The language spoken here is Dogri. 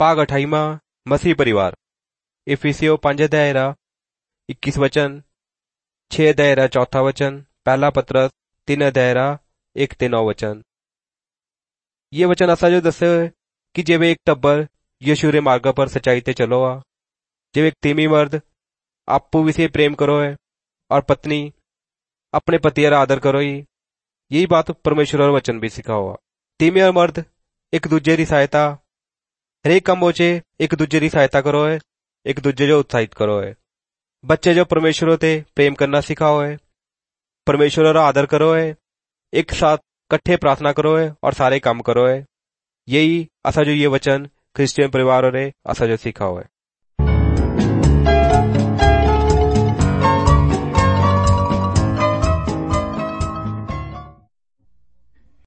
भाग 28वां मसीह परिवार इफिसियो 5 अध्याय 21 वचन 6 अध्याय 4 वचन पहला पत्रस 3 अध्याय 1 ते 9 वचन। ये वचन असा जो दसे कि जेवे एक टब्बर यीशु रे मार्ग पर सच्चाई ते चलो आ, जेवे एक तीमी मर्द आपू विषय प्रेम करो है और पत्नी अपने पति रा आदर करो ही। यही बात परमेश्वर और वचन भी सिखाओ। तीमी और मर्द एक दूजे की सहायता हरेक कम च एक दूजे की सहायता करो है, एक दूजे जो उत्साहित करो है। बच्चे जो परमेश्वर ते प्रेम करना सिखाओ है, परमेश्वर रा आदर करो है, एक साथ कट्ठे प्रार्थना करो है और सारे काम करो है। यही असा जो ये वचन क्रिश्चियन परिवार रे असा जो सिखाओ है।